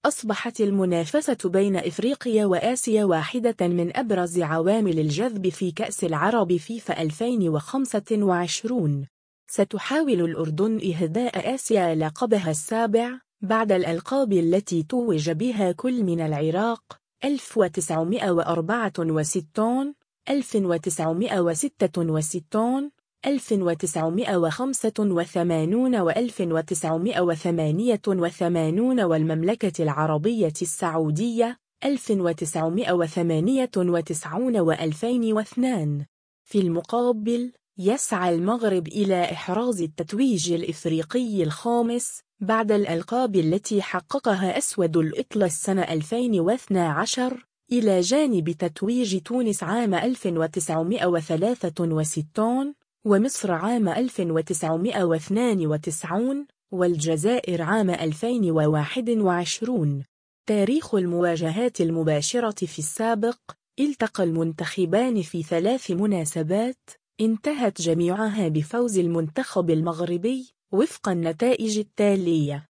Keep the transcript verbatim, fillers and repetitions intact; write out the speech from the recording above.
أصبحت المنافسة بين إفريقيا وآسيا واحدة من أبرز عوامل الجذب في كأس العرب فيفا ألفين وخمسة وعشرين. ستحاول الأردن إهداء آسيا لقبها السابع بعد الألقاب التي توج بها كل من العراق ألف وتسعمائة وأربعة وستين، ألف وتسعمائة وستة وستين، ألف وتسعمائة وخمسة وثمانين وألف وتسعمائة وثمانية وثمانين، والمملكة العربية السعودية ألف وتسعمائة وثمانية وتسعين وألفين واثنين. في المقابل، يسعى المغرب إلى إحراز التتويج الإفريقي الخامس بعد الألقاب التي حققها أسود الأطلس سنة ألفين واثني عشر، إلى جانب تتويج تونس عام ألف وتسعمائة وثلاثة وستين، ومصر عام ألف وتسعمائة واثنين وتسعين، والجزائر عام ألفين وواحد وعشرين. تاريخ المواجهات المباشرة: في السابق، التقى المنتخبان في ثلاث مناسبات انتهت جميعها بفوز المنتخب المغربي وفق النتائج التالية.